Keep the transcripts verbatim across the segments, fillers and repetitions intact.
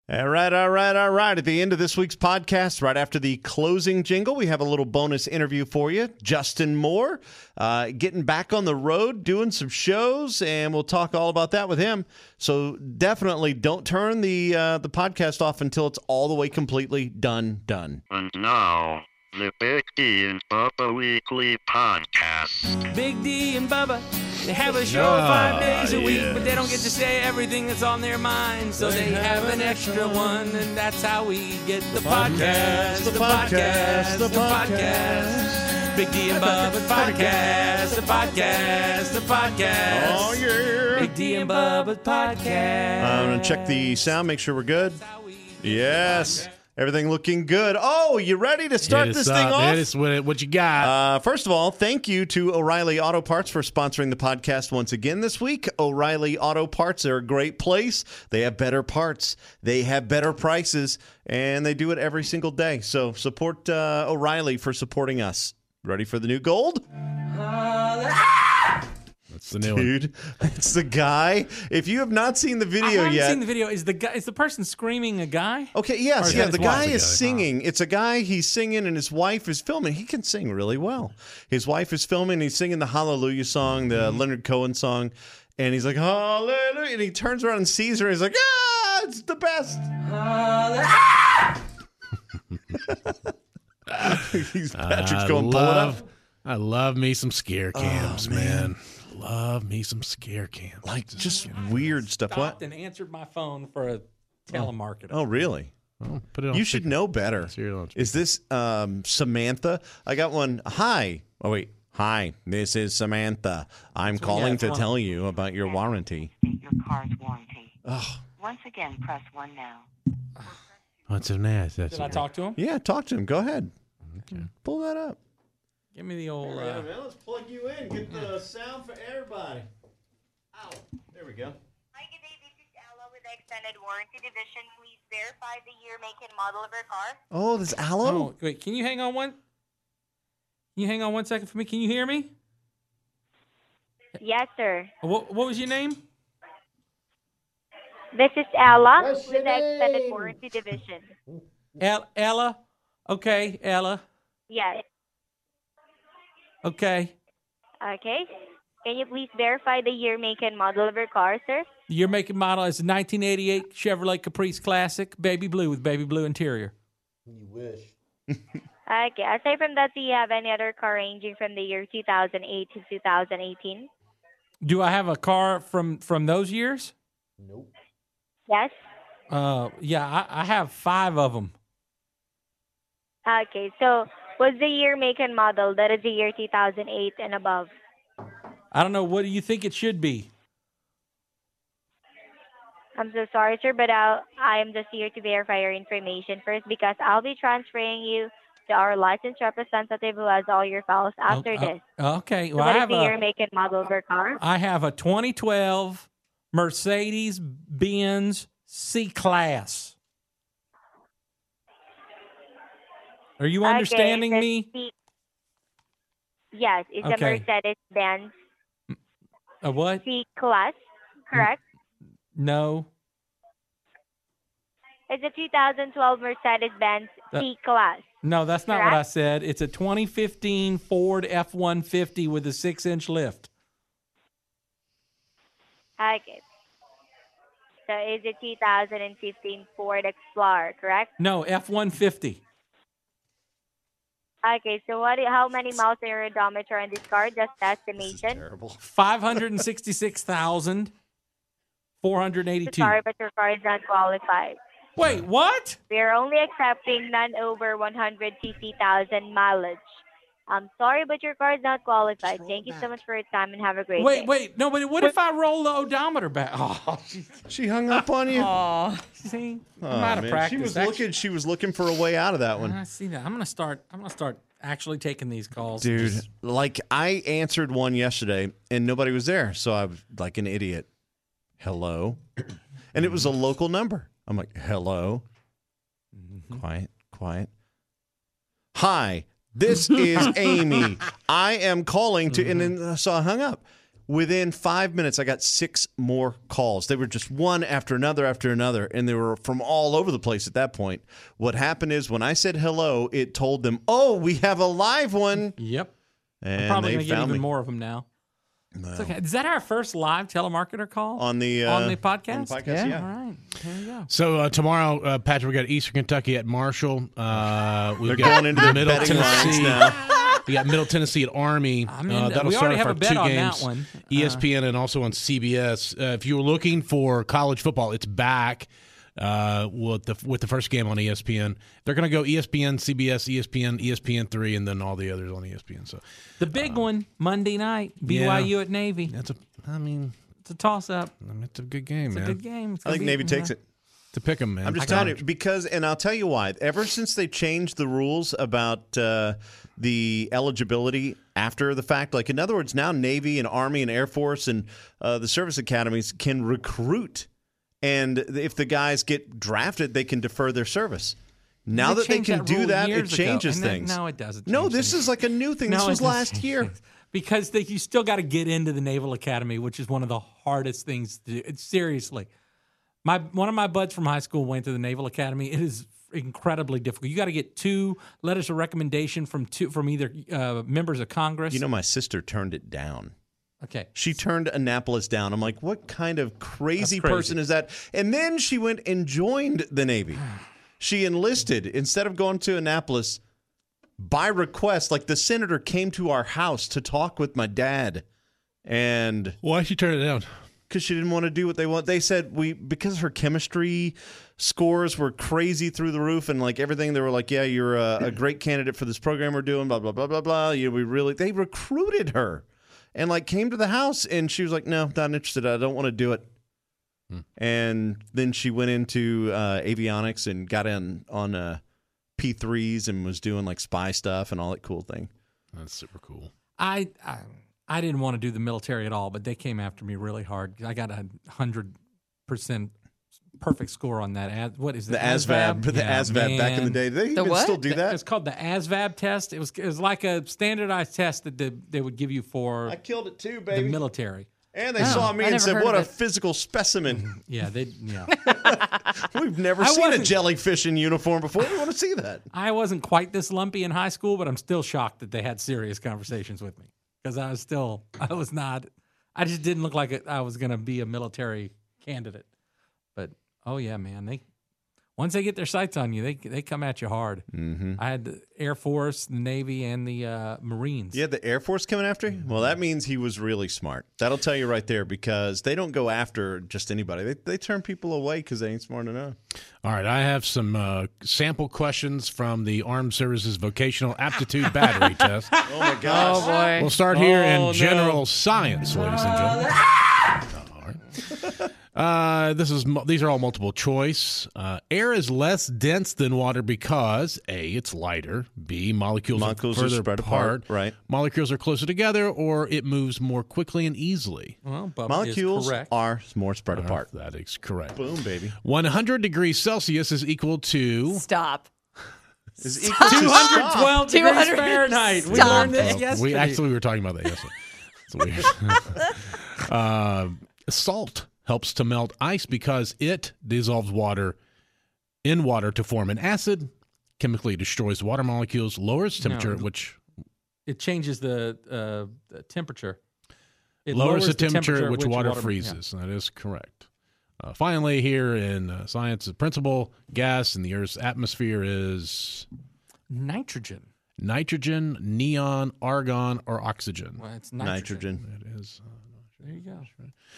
All right, all right, all right. At the end of this week's podcast, right after the closing jingle, we have a little bonus interview for you. Justin Moore, uh, getting back on the road, doing some shows, and we'll talk all about that with him. So definitely don't turn the uh, the podcast off until it's all the way completely done, done. And now, the Big D and Bubba Weekly Podcast. Big D and Bubba, they have a show Oh, five days a week, yes. but they don't get to say everything that's on their mind, so they have an extra one, and that's how we get the podcast, the podcast, the podcast. Big D and Bubba's podcast, the podcast, the podcast. Oh, yeah. Big D and Bubba's podcast. I'm going to check the sound, make sure we're good. Yes. Everything looking good. Oh, you ready to start Hit us this up. thing off? Hit us with it. What you got? Uh, first of all, thank you to O'Reilly Auto Parts for sponsoring the podcast once again this week. O'Reilly Auto Parts, they're a great place. They have better parts. They have better prices, and they do it every single day. So support uh, O'Reilly for supporting us. Ready for the new gold? That's the new one. Dude, it's the guy. If you have not seen the I video haven't yet. seen the video. Is the guy? Is the person screaming a guy? Okay, Or yes, is yeah, that the his guy wife? is guy. singing. It's a guy, he's singing, and his wife is filming. He can sing really well. His wife is filming, he's singing the Hallelujah song, the Leonard Cohen song, and he's like, Hallelujah, and he turns around and sees her, and he's like, ah, it's the best. he's, Patrick's I going, pull it love, up. I love me some scare cams, Oh, man. man. Love me some scare cams. Like, just weird stuff. What? Stopped and answered my phone for a telemarketer. Oh, really? Oh, put it on You should speaker. know better. Serial on Is this um, Samantha? I got one. Hi. Oh, wait. Hi, this is Samantha. I'm calling it's to one- tell you about your warranty. State your car's warranty. Oh, Once again, press one now. What's in that? That's Did I talk to him? yeah, talk to him. Go ahead. Okay. Pull that up. Give me the old. Uh, Let's plug you in. Get the sound for everybody. Ow. There we go. Hi, good day. This is Ella with the Extended Warranty Division. Please verify the year, make, and model of your car. Oh, this aloe? oh, wait. Can you hang on one? Can you hang on one second for me? Can you hear me? Yes, sir. What, what was your name? This is Ella with the Extended Warranty Division. El- Ella. Okay, Ella. Yes. Okay. Okay. Can you please verify the year, make, and model of your car, sir? Your make and model is a nineteen eighty-eight Chevrolet Caprice Classic, baby blue with baby blue interior. Okay. Aside from that, do you have any other car ranging from the year two thousand eight to two thousand eighteen? Do I have a car from from those years? Yes. Uh, yeah, I, I have five of them. Okay. So, what's the year, make, and model? That is the year two thousand eight and above. I don't know. What do you think it should be? I'm so sorry, sir, but I'll, I'm just here to verify your information first because I'll be transferring you to our licensed representative who has all your files after Oh, this. uh, okay. So Well, what I is have the year, a make, and model of your car? I have a twenty twelve Mercedes Benz C-Class. Are you Okay, understanding it's a me? C- yes, it's Okay. a Mercedes-Benz A what? C-Class, correct? No. It's a two thousand twelve Mercedes-Benz That- C-Class. No, that's not what I Correct. said. It's a twenty fifteen Ford F one fifty with a six-inch lift. Okay. So it's a two thousand fifteen Ford Explorer, correct? No, F one fifty. Okay, so what? How many miles on your odometer on this car? Just estimation. Terrible. five hundred sixty-six thousand four hundred eighty-two. Sorry, but your car is not qualified. Wait, what? We are only accepting none over one hundred fifty thousand mileage. I'm sorry, but your car is not qualified. Thank you so much for your time and have a great Wait, day. wait. No, but what if I roll the odometer back? Oh, She hung up on you? oh see, Oh, I'm out of man. practice. She was Actually- looking she was looking for a way out of that one. I see that. I'm gonna start. I'm gonna start actually taking these calls. Dude, Just- like I answered one yesterday and nobody was there. So I was like an idiot. Hello. And it was a local number. I'm like, hello. Quiet, quiet. Hi, this is Amy. I am calling to, and then so I hung up. Within five minutes, I got six more calls. They were just one after another after another, and they were from all over the place at that point. What happened is when I said hello, it told them, oh, we have a live one. Yep. And I'm probably they going to get found even me. more of them now. No. It's okay. Is that our first live telemarketer call? On the, uh, on the podcast? on the podcast, Yeah. yeah. All right. There you go. So uh, tomorrow, uh, Patrick, we got Eastern Kentucky at Marshall. Uh, we've They're got going into the Middle betting lines Tennessee. now. We got Middle Tennessee at Army. I'm in uh, the- that'll we start already off have our a bet two on that games. one. E S P N and also on C B S. Uh, if you were looking for college football, it's back. Uh, with the with the first game on E S P N, they're going to go E S P N, C B S, E S P N, E S P N three, and then all the others on E S P N. So The big one, Monday night, B Y U at Navy. that's a. I mean, It's a toss-up. I mean, it's a good game, It's man. a good game. It's I gonna think be- Navy takes it. To pick 'em, man. I'm just I telling got you because, and I'll tell you why. Ever since they changed the rules about uh, the eligibility after the fact, like in other words, now Navy and Army and Air Force and uh, the service academies can recruit, and if the guys get drafted, they can defer their service. Now They that they changed can that do rule that, it years ago, changes and then- things. no, it doesn't No, change this things. is like a new thing. No, this it was doesn't last change year. things. Because they, you still got to get into the Naval Academy, which is one of the hardest things to do. It's seriously. My one of my buds from high school went to the Naval Academy. It is incredibly difficult. You got to get two letters of recommendation from two from either uh, members of Congress. You know, my sister turned it down. okay. She turned Annapolis down. I'm like, what kind of crazy, That's crazy. person is that? And then she went and joined the Navy. She enlisted instead of going to Annapolis by request. Like the senator came to our house to talk with my dad, and Why she turn it down? because she didn't want to do what they want. They said we because her chemistry scores were crazy through the roof, and like everything, they were like, "Yeah, you're a, a great candidate for this program we're doing." Blah blah blah blah blah. You know, we really they recruited her, and like came to the house, and she was like, "No, not interested. I don't want to do it." Hmm. And then she went into uh, avionics and got in on uh, P threes and was doing like spy stuff and all that cool thing. That's super cool. I, I I didn't want to do the military at all, but they came after me really hard. I got a hundred percent perfect score on that. As, what is it? The ASVAB, the Yeah, ASVAB back in the man. day. They The even what? still do that. It's called the ASVAB test. It was it was like a standardized test that they, they would give you for I killed it too, the baby. military. And they Oh, saw me I and never said, heard "What of a it." physical specimen." Yeah, they yeah. We've never I seen a wasn't- jellyfish in uniform before. We want to see that. I wasn't quite this lumpy in high school, but I'm still shocked that they had serious conversations with me because I was still I was not. I just didn't look like it, I was going to be a military candidate. But oh yeah, man, they once they get their sights on you, they they come at you hard. Mm-hmm. I had the Air Force, the Navy, and the uh, Marines. Yeah, the Air Force coming after you? Well, that means he was really smart. That'll tell you right there because they don't go after just anybody. They, they turn people away because they ain't smart enough. All right, I have some uh, sample questions from the Armed Services Vocational Aptitude Battery Test. Oh, my gosh. Oh boy. We'll start here Oh, no. in general science, ladies and gentlemen. All right. Uh, this is mu- these are all multiple choice. Uh, air is less dense than water because A, it's lighter. B, molecules, Molecules are are further spread apart, right. Molecules are closer together, or it moves more quickly and easily. Well, Bubba is Molecules correct. are more spread apart. That is correct. Boom, baby. one hundred degrees Celsius is equal to Stop. Is equal to two hundred twelve Stop. degrees two hundred Fahrenheit. We Stop learned this it. yesterday. We actually were talking about that yesterday. It's weird. uh, salt helps to melt ice because it dissolves water in water to form an acid, chemically destroys water molecules, lowers temperature, No. which It changes the, uh, the temperature. It lowers, the temperature, at at which which water, yeah. freezes. That is correct. Uh, finally, here in uh, science, the principal gas in the Earth's atmosphere is Nitrogen. nitrogen, neon, argon, or oxygen. Well, it's nitrogen. Nitrogen. It is. There you go.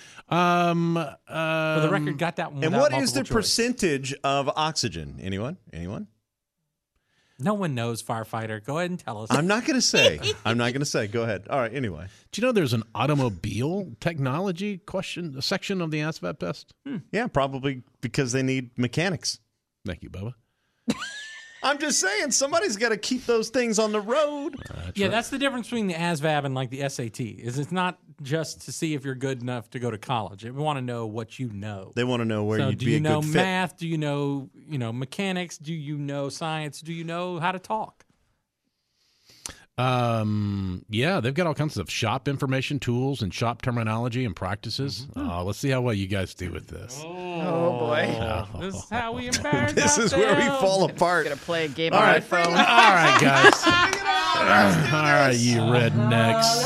Um, um, For the record, got that one. And without what is the multiple choice. percentage of oxygen? Anyone? Anyone? No one knows, firefighter. Go ahead and tell us. I'm not going to say. I'm not going to say. Go ahead. All right. Anyway. Do you know there's an automobile technology question a section of the ASVAB test? Yeah, probably because they need mechanics. Thank you, Bubba. I'm just saying, somebody's got to keep those things on the road. That's yeah, right. that's the difference between the ASVAB and like the S A T. Is it's not just to see if you're good enough to go to college. We want to know what you know. They want to know where So you'd do be you a know good fit. math? Do you know you know mechanics? Do you know science? Do you know how to talk? Um, yeah, they've got all kinds of shop information, tools, and shop terminology and practices. Mm-hmm. Uh, let's see how well you guys do with this. Oh, boy. This is how we embarrass This is where we fall apart. Gonna play a game All on my right. phone. All right, guys. all right, you rednecks.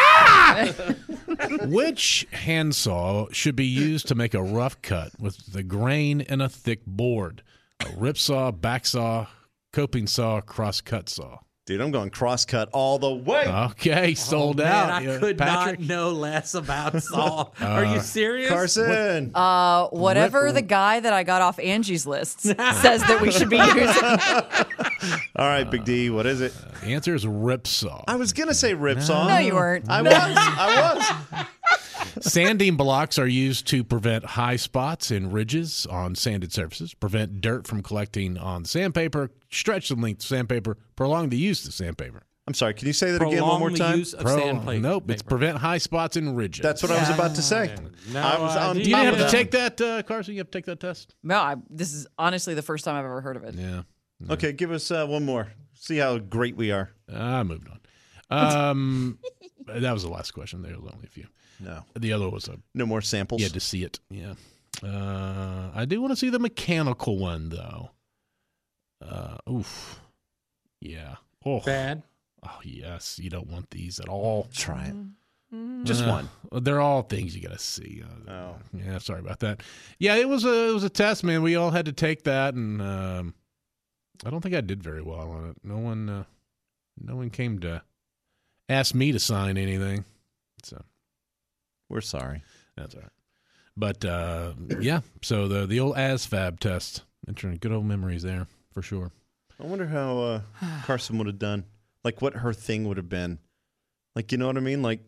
Which handsaw should be used to make a rough cut with the grain in a thick board? A rip saw, back saw, coping saw, cross cut saw. Dude, I'm going cross-cut all the way. Okay, sold Man, out. I Yeah, could Patrick? not know less about Saul. Are you serious? Carson. Uh, whatever the guy that I got off Angie's list says that we should be using. All right, Big D, what is it? The answer is rip saw. I was going to say ripsaw. No, you weren't. I was. I was. Sanding blocks are used to prevent high spots and ridges on sanded surfaces, prevent dirt from collecting on sandpaper, stretch the length of sandpaper, prolong the use of sandpaper. I'm sorry, can you say that again Prolong one more the time? use of Pro- sandpaper. nope, it's prevent high spots and ridges. That's what I was about to say. No I was on idea. You top didn't of have to that. take that, uh, Carson? You have to take that test? No, I, this is honestly the first time I've ever heard of it. Yeah. Okay, give us uh, one more. See how great we are. I moved on. Um, that was the last question. There was only a few. No. The other was a No more samples. you had to see it. Yeah. Uh, I do want to see the mechanical one though. Uh, oof. Yeah. Oh. Bad. Oh yes. You don't want these at all. Try it. Just Uh, one. They're all things you got to see. Uh, Oh. Yeah. Sorry about that. Yeah. It was a it was a test, man. We all had to take that, and um, I don't think I did very well on it. No one, uh, no one came to ask me to sign anything. So. We're sorry. That's all right. But uh, yeah, so the the old ASFAB test, entering good old memories there for sure. I wonder how uh, Carson would have done. Like what her thing would have been. Like, you know what I mean? Like,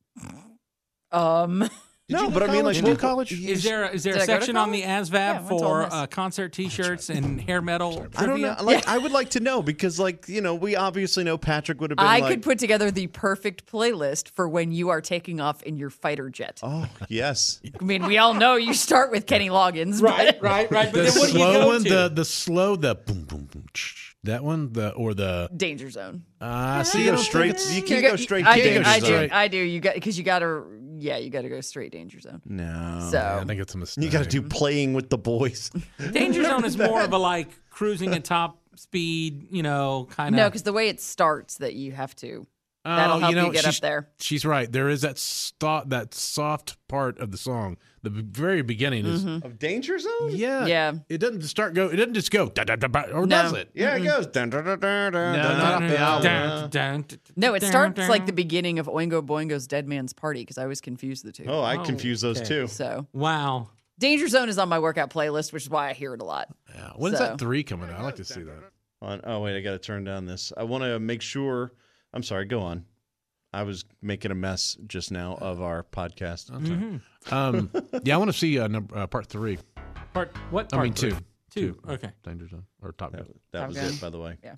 Um, no, but I mean, like, Did you what- college? Is there is there Did a I go to section on the college? ASVAB Yeah, I went to Ole for Miss. uh, concert T-shirts and hair metal I don't trivia? know. Like, I would like to know because, like, you know, we obviously know Patrick would have been I like, could put together the perfect playlist for when you are taking off in your fighter jet. oh, yes. I mean, we all know you start with Kenny Loggins, Right, but right, right. But The then what do you slow go one, to? the the slow, the boom boom boom. tsh, That one, the or the Danger Zone. uh, see, You I go don't think straight. it's- You can't You go got- straight I to do, Danger I Zone. do, I do. You got because you got to, yeah, you got to go straight Danger Zone. No. So I think it's a mistake. You got to do playing with the boys. Danger Zone is more of a like cruising at top speed, you know, kind of. no, because the way it starts, that you have to. Oh, That'll help you, know, get up she's- there. She's right. There is that sto- that soft part of the song. The b- very beginning is Of Danger Zone? yeah, Yeah. It doesn't just start go. It doesn't just go da, da, da, ba, or No. does it? Yeah, it goes. Dun, dun, dun, dun, dun, No, dun, not dun, the dun, album. dun. Dun, dun, No, it dun, starts dun. like the beginning of Oingo Boingo's Dead Man's Party because I always confused the two. Oh, I Oh, confuse those okay. too. So Wow. Danger Zone is on my workout playlist, which is why I hear it a lot. Yeah. When's So- that three coming out? I like to see that. On, oh, wait, I got to turn down this. I want to make sure. I'm sorry, go on. I was making a mess just now of our podcast. Um, yeah, I want to see uh, number, uh, part three. Part what? I Part mean two. three? Two. Okay. Danger Zone or Top Gun. That, that Top was Gun. it, by the way. Yeah.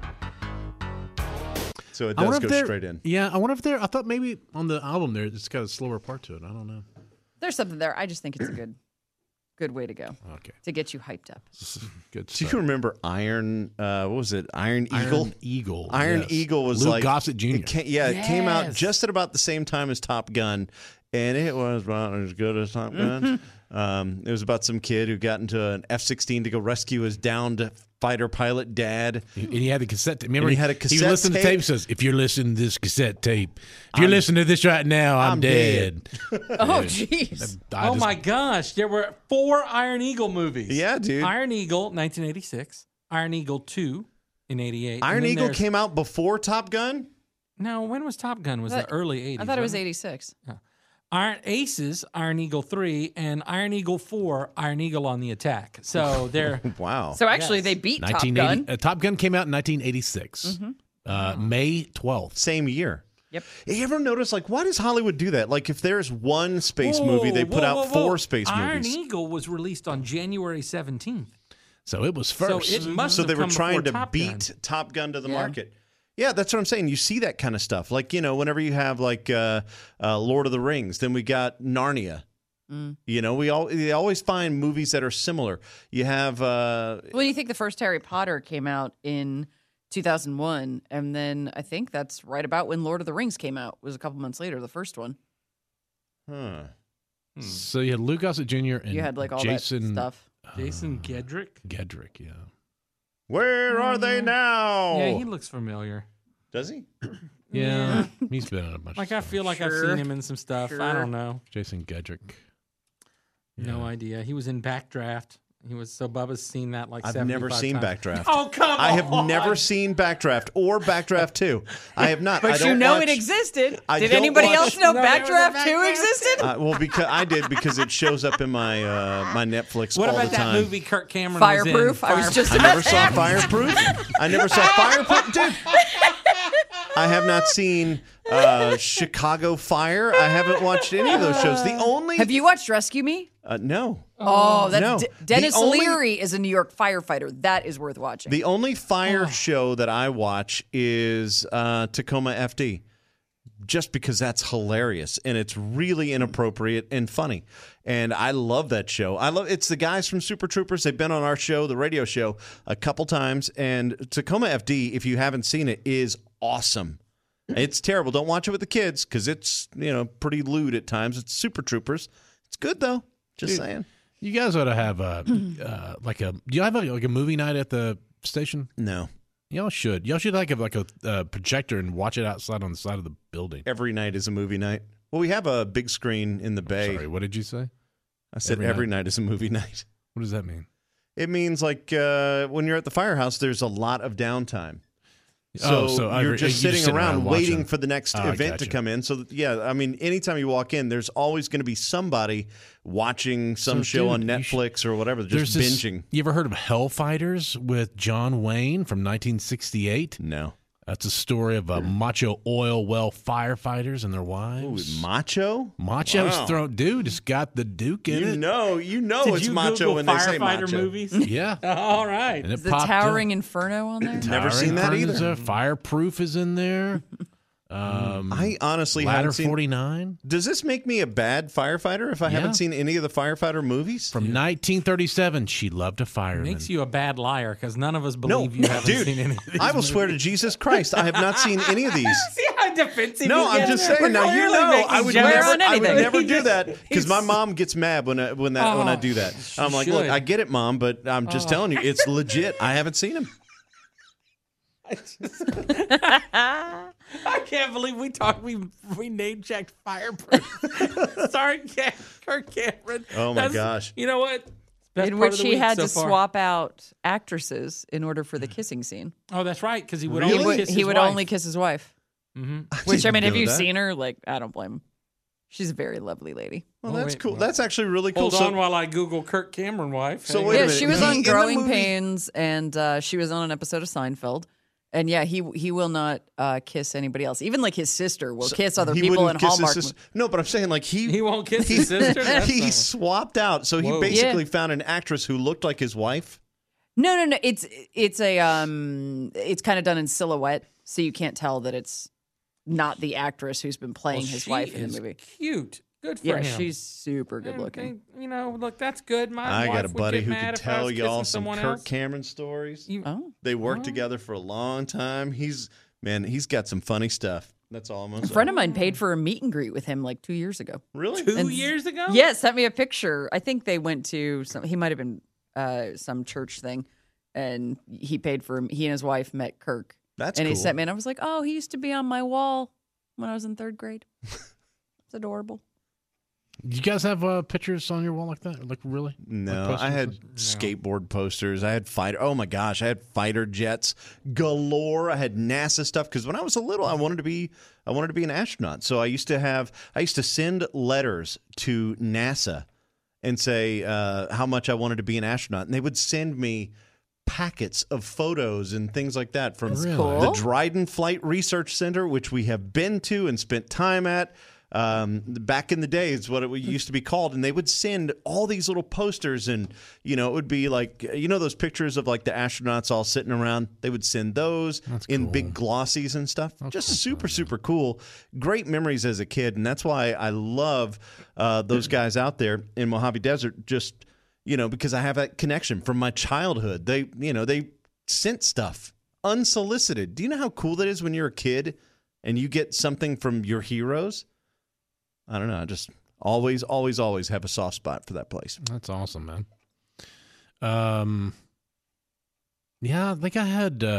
So it I does wonder go if they're- straight in. Yeah, I wonder if there. I thought maybe on the album there, it's got a slower part to it. I don't know. There's something there. I just think it's a good, good way to go Okay, to get you hyped up. good Do stuff. you remember Iron? Uh, what was it? Iron Eagle. Iron Eagle. Iron yes. Eagle was Luke like Gossett Junior It came, yeah, it came out Yes. just at about the same time as Top Gun, and it was about as good as Top Gun. Um, it was about some kid who got into an F sixteen to go rescue his downed fighter pilot dad. And he had a cassette. Remember, And he had a He cassette listened to tape. tape. Says, "If you're listening to this cassette tape, if you're listening to this right now, I'm, I'm dead." Oh, jeez. I oh just- my gosh, there were four Iron Eagle movies. Yeah, dude. Iron Eagle, nineteen eighty-six. Iron Eagle two in eighty-eight. Iron and then Eagle there's- came out before Top Gun. No, when was Top Gun? Was I the thought- early eighties? I thought it was wasn't eighty-six. Iron Aces, Iron Eagle three, and Iron Eagle four, Iron Eagle on the Attack. So they're Wow. So actually, Yes. they beat Top nineteen Gun. eighty. Uh, Top Gun came out in nineteen eighty-six, uh, May twelfth. Same year. Yep. You ever notice, like, why does Hollywood do that? Like, if there's one space Whoa, movie, they put whoa, out whoa, whoa. four space Iron movies. Eagle was released on January seventeenth. So it was So first. it must So have they were come trying to before Top beat Gun. Top Gun to the Yeah. market. Yeah, that's what I'm saying. You see that kind of stuff. Like, you know, whenever you have like uh, uh, Lord of the Rings, then we got Narnia. Mm. You know, we all they always find movies that are similar. You have uh, Well, you think the first Harry Potter came out in two thousand one, and then I think that's right about when Lord of the Rings came out. It was a couple months later, the first one. Huh. So you had Lou Gossett Junior and You had like all Jason that stuff. Jason Gedrick? Gedrick, yeah. Where are they now? Yeah, he looks familiar. Does he? Yeah, he's been in a bunch Like, of I stuff. feel like I've Sure. seen him in some stuff. I Sure. don't know. Jason Gedrick. No Yeah. idea. He was in Backdraft. He was so Bubba's seen that like I've seventy-five never seen times. Backdraft. Oh, come I have on. never seen Backdraft or Backdraft two. I have not. I But don't you know watch, it existed. I Did don't anybody watch- else know No, there was a Backdraft two Backdraft. existed? Uh, well, because I did because it shows up in my uh, my Netflix What all about the that time. movie Kirk Cameron was in? Fireproof? I was just I about never to saw ask. Fireproof. I never saw Fireproof, dude. I have not seen uh, Chicago Fire. I haven't watched any of those shows. The only Have you watched Rescue Me? uh, no. Oh, that's no. D- Dennis The only- Leary is a New York firefighter. That is worth watching. The only fire Oh. show that I watch is uh, Tacoma F D, just because that's hilarious and it's really inappropriate and funny. And I love that show. I love it's the guys from Super Troopers. They've been on our show, the radio show, a couple times. And Tacoma F D, if you haven't seen it, is awesome. It's terrible. Don't watch it with the kids because it's you know pretty lewd at times. It's Super Troopers. It's good though. Just Dude. saying. You guys ought to have a, uh, like a, do you have a, like a movie night at the station? No. Y'all should. Y'all should like have like a uh, projector and watch it outside on the side of the building. Every night is a movie night. Well, we have a big screen in the bay. Sorry, what did you say? I said every, Every night. night. is a movie night. What does that mean? It means like uh, when you're at the firehouse, there's a lot of downtime. Oh, So, so I- you're you're just just sitting, sitting around, around waiting watching. for the next Oh, I event to gotcha. come in. So yeah, I mean, anytime you walk in, there's always going to be somebody watching some So, show on dude, you should- Netflix or whatever, just There's this- binging. You ever heard of Hellfighters with John Wayne from nineteen sixty-eight? No. That's a story of uh, macho oil well firefighters and their Ooh, wives. macho? Macho's Wow. thrown, dude. It's got the Duke in You it. know, you know Did it's you macho Google when they say firefighter macho. movies? Yeah, All right. and it Is the popped Towering up. Inferno on there? Never Towering seen that Inferno's either. there. Fireproof is in there. Um, I honestly Ladder haven't seen. forty-nine Does this make me a bad firefighter if I Yeah. haven't seen any of the firefighter movies? from nineteen thirty-seven. She loved a fireman. Makes you a bad liar because none of us No, believe you haven't dude, seen any of these I will swear to Jesus Christ, I have not seen any of these. See how defensive No, he I'm gets? just saying. We're Now you clearly know making I would jokes. never, on I would anything. never do that because my He's- mom gets mad when I, when that when I Oh, do that. she I'm like, look, should. I get it, mom, but I'm just Oh. telling you, it's legit. I haven't seen him. I can't believe we talked. We we name checked Fireproof. Sorry, Ca- Kirk Cameron. Oh, my That's- gosh. You know what? Best In part which of the he week had so to far. swap out actresses in order for the kissing scene. Oh, that's right, because he would Really? He only would, kiss he his would wife. only kiss his wife. Mm-hmm. Which, I didn't mean, have know you that. seen her? Like, I don't blame him. She's a very lovely lady. Well, Oh, that's wait, cool. well, That's actually really cool. Hold So- on while I Google Kirk Cameron wife. So Hang wait a on. yeah, minute. she was He- on in the Growing movie- Pains, and uh, she was on an episode of Seinfeld. And yeah, he he will not uh, kiss anybody else. Even like his sister will kiss other he people in wouldn't kiss his Hallmark. sister- No, but I'm saying like he He won't kiss his sister? That's he not- swapped out. So he Whoa. basically Yeah. found an actress who looked like his wife. No, no, no. It's it's a um, it's kind of done in silhouette, so you can't tell that it's not the actress who's been playing Well, his she wife in is the movie. Cute. Good for Yeah, him. she's super good And looking. they- you know, look, that's good. My I wife got a would buddy get who mad could if I tell was y'all kissing some someone Kirk else. Cameron stories. You- Oh, They worked Oh. together for a long time. He's man, he's got some funny stuff. That's all I'm gonna a say. friend of mine paid for a meet and greet with him like two years ago. Really? Two And- years ago? Yeah, sent me a picture. I think they went to some. He might have been uh, some church thing, and he paid for him. He and his wife met Kirk, That's and cool. he sent me. And I was like, "Oh, he used to be on my wall when I was in third grade. It's adorable." You guys have uh, pictures on your wall like that? Like really? No, Like I had posters? skateboard posters. I had fighter. Oh my gosh, I had fighter jets galore. I had NASA stuff because when I was a little, I wanted to be. I wanted to be an astronaut. So I used to have. I used to send letters to NASA and say uh, how much I wanted to be an astronaut, and they would send me packets of photos and things like that from Really? cool. the Dryden Flight Research Center, which we have been to and spent time at. Um, back in the day is what it used to be called, and they would send all these little posters, and you know it would be like you know those pictures of like the astronauts all sitting around. They would send those in cool. big glossies and stuff. Just super super cool. Great memories as a kid, and that's why I love uh, those guys out there in Mojave Desert. Just you know because I have that connection from my childhood. They you know they sent stuff. unsolicited. Do you know how cool that is when you're a kid and you get something from your heroes? I don't know. I just always, always, always have a soft spot for that place. That's awesome, man. Um, yeah, I think I had. Uh,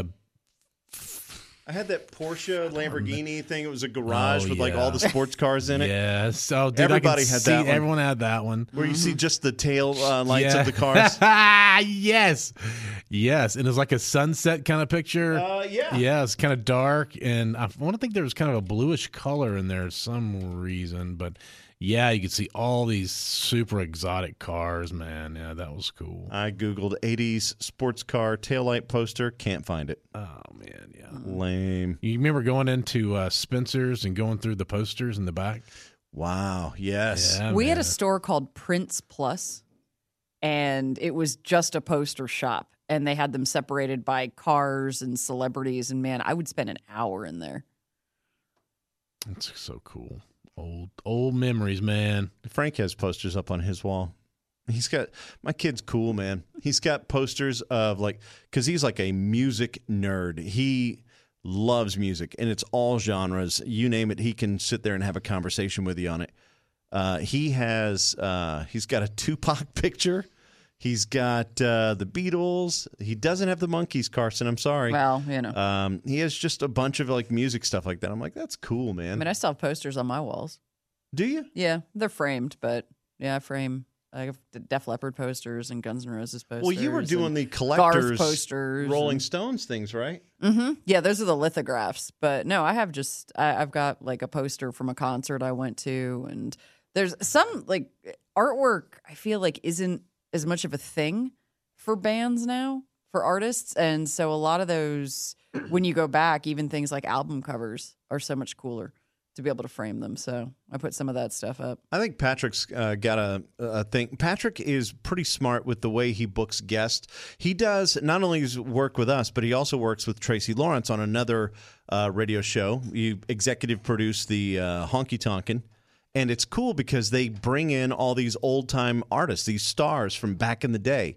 I had that Porsche Lamborghini thing. It was a garage Oh, with like yeah. all the sports cars in it. Yes. Oh, dude, Everybody I can had see, that one. Everyone had that one. Where you see just the tail uh, lights Yeah. of the cars. yes. Yes. And it's like a sunset kind of picture. Uh, yeah. Yeah, it's kind of dark. And I want to think there was kind of a bluish color in there for some reason. But yeah, you could see all these super exotic cars, man. Yeah, that was cool. I Googled eighties sports car taillight poster. Can't find it. Oh, man. Yeah. Lame. You remember going into uh, Spencer's and going through the posters in the back? Wow. Yes. Yeah, We had man. a store called Prince Plus, and it was just a poster shop. And they had them separated by cars and celebrities. And man, I would spend an hour in there. That's so cool. Old old memories, man. Frank has posters up on his wall. He's got, my kid's cool, man. He's got posters of like, because he's like a music nerd. He loves music, and it's all genres. You name it, he can sit there and have a conversation with you on it. Uh, he has, uh, he's got a Tupac picture. He's got uh, the Beatles. He doesn't have the Monkees, Carson. I'm sorry. Well, you know. Um, he has just a bunch of like music stuff like that. I'm like, that's cool, man. I mean, I still have posters on my walls. Do you? Yeah, they're framed, but yeah, I frame. I have the Def Leppard posters and Guns N' Roses posters. Well, you were doing and the Garth collectors, posters, Rolling and- Stones things, right? Mm-hmm. Yeah, those are the lithographs. But no, I have just I, I've got like a poster from a concert I went to, and there's some like artwork I feel like isn't as much of a thing for bands now, for artists, and so a lot of those, when you go back, even things like album covers are so much cooler to be able to frame them. So I put some of that stuff up. I think Patrick's uh, got a, a thing. Patrick is pretty smart with the way he books guests. He does not only his work with us, but he also works with Tracy Lawrence on another uh, radio show. You executive produce the uh, Honky Tonkin'. And it's cool because they bring in all these old time artists, these stars from back in the day.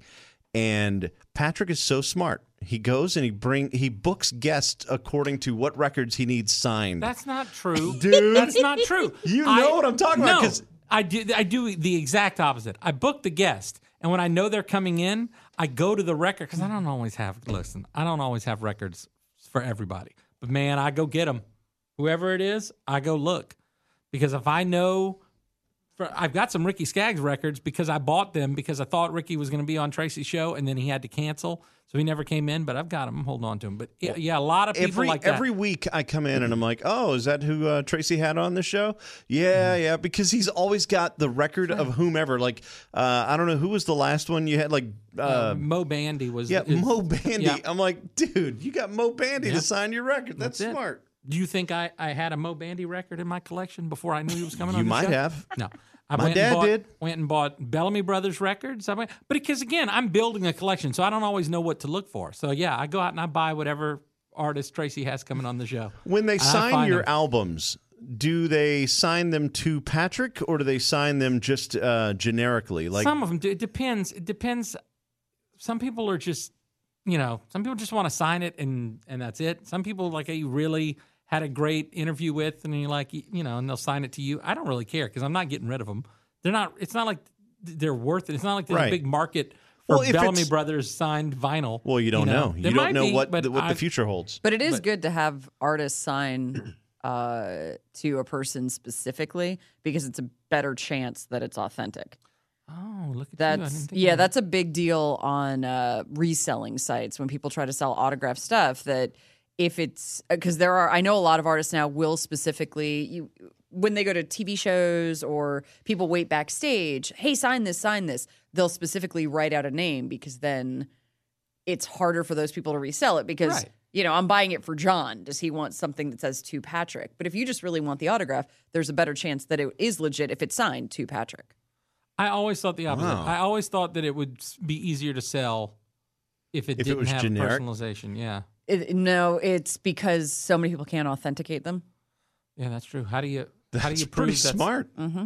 And Patrick is so smart. He goes and he bring he books guests according to what records he needs signed. That's not true, Dude. That's not true. You know what I'm talking about, No, 'cause- I do. I do the exact opposite. I book the guest, and when I know they're coming in, I go to the record because I don't always have. Listen, I don't always have records for everybody, but man, I go get them. Whoever it is, I go look. Because if I know, for, I've got some Ricky Skaggs records because I bought them because I thought Ricky was going to be on Tracy's show and then he had to cancel. So he never came in, but I've got them. I'm holding on to them. But yeah, yeah a lot of people Every like that. every week I come in and I'm like, oh, is that who uh, Tracy had on the show? Yeah, Mm-hmm. yeah, because he's always got the record of whomever. Like, uh, I don't know, who was the last one you had? Like, uh, uh, Mo Bandy was. yeah, is- Mo Bandy. yeah. I'm like, dude, you got Mo Bandy Yeah. to sign your record. That's, That's it. smart. Do you think I, I had a Mo Bandy record in my collection before I knew he was coming You on the might show? have. No. I My went dad and bought, did. Went and bought Bellamy Brothers records. I went, but because, again, I'm building a collection, so I don't always know what to look for. So, yeah, I go out and I buy whatever artist Tracy has coming on the show. When they And I sign find your them. albums, do they sign them to Patrick or do they sign them just uh, generically? Like, Some of them, it depends. It depends. Some people are just, you know, some people just want to sign it and, and that's it. Some people, like, you really had a great interview with, and you're like, you know, and they'll sign it to you. I don't really care because I'm not getting rid of them. They're not. It's not like they're worth it. It's not like there's Right. a big market for Well, if Bellamy it's- Brothers signed vinyl. well, you don't know. You There don't might know be, what but the, what I- the future holds. But it is But- good to have artists sign uh, to a person specifically because it's a better chance that it's authentic. Oh, look at you! I That's didn't think yeah, of that. that's a big deal on uh, reselling sites when people try to sell autographed stuff. That if it's because there are, I know a lot of artists now will specifically you when they go to T V shows or people wait backstage. Hey, sign this, sign this. They'll specifically write out a name because then it's harder for those people to resell it because. Right. You know, I'm buying it for John. Does he want something that says to Patrick? But if you just really want the autograph, there's a better chance that it is legit if it's signed to Patrick. I always thought the opposite. Wow. I always thought that it would be easier to sell if it If it didn't was have generic? personalization. Yeah, It, no, it's because so many people can't authenticate them. yeah, that's true. How do you? How do That's you prove pretty that's- smart. Mm-hmm.